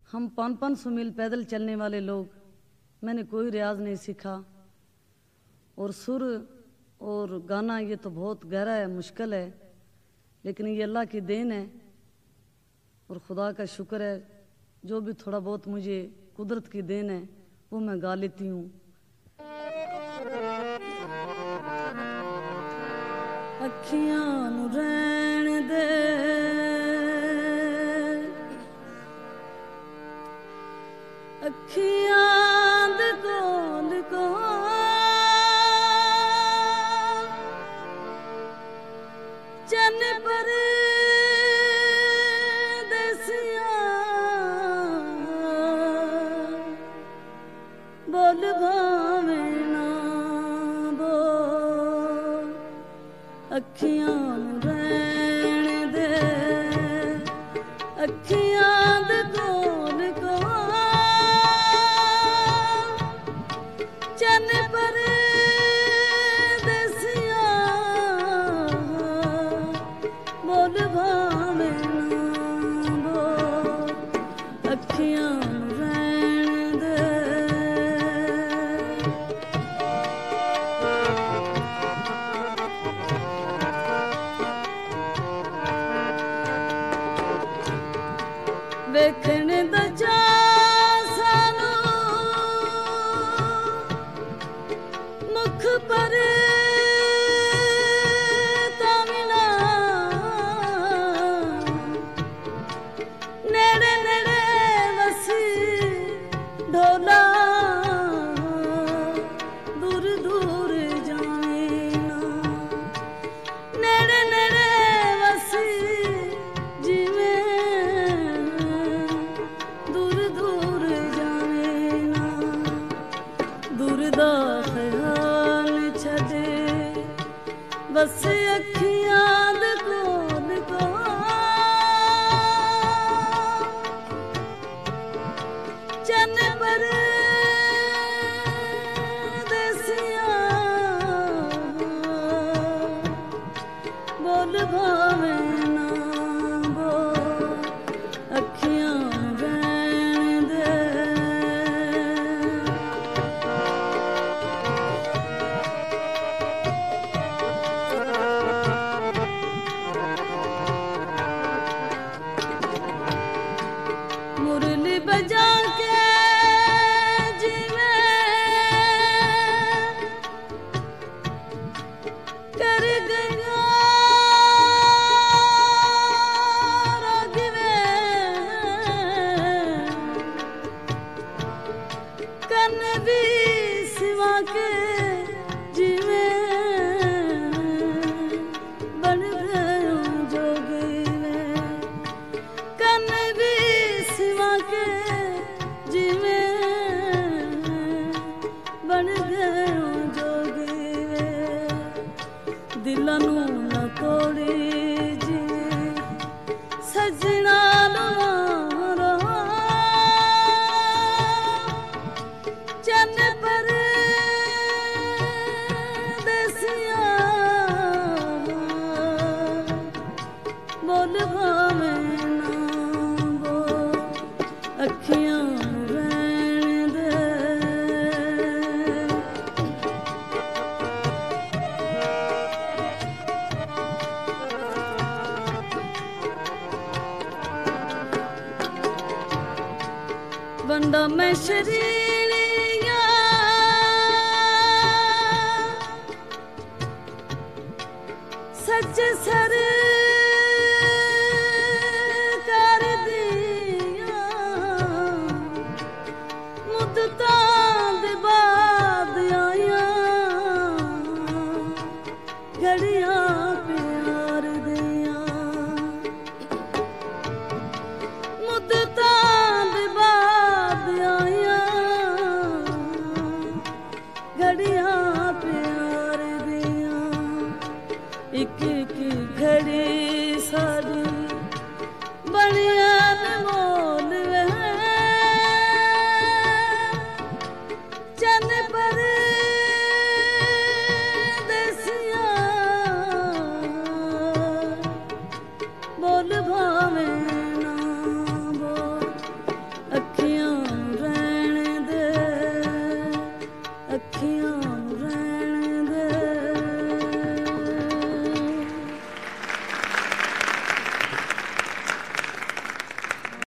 हम 500 मील पैदल चलने वाले लोग, मैंने कोई रियाज नहीं सीखा। और सुर और गाना ये तो बहुत गहरा है, मुश्किल है, लेकिन ये अल्लाह की देन है और खुदा का शुक्र है। जो भी थोड़ा बहुत मुझे कुदरत की देन है वो मैं गा लेती हूँ। अखियां नू रहन दे, अखियां दे कोल कोल चन पर देसिया बोल भावे ना बोल। अखियां नू रहन दे, अखियां दे कोल कोल चन पर देसिया बोल भावे ना बोल। अखियां नू रहन दे। वेखण दा चाऽ सानू मुख पर तामिना, नेड़े नेड़े वसी ढोला दूर दूर जावे ना। नेड़े नेड़े वसी दा ख्याल छड़े बस अखियां दे कोल कोल चन पर देसिया बोल भावे ना बोल। अखियां रहन दे। मुरली बजा के जीवे कर गया रागवे, कन भी सिवा के जीवे बन गयो जोगवे। कन भी सिवा के जीवे बन गयो जोगवे। दिलां नू ना तोड़ी जी सजना मारो, चन पर देसिया बोल भावे ना बोल। अखियां रहन दे। बंदा मैं शरीरिया सच सर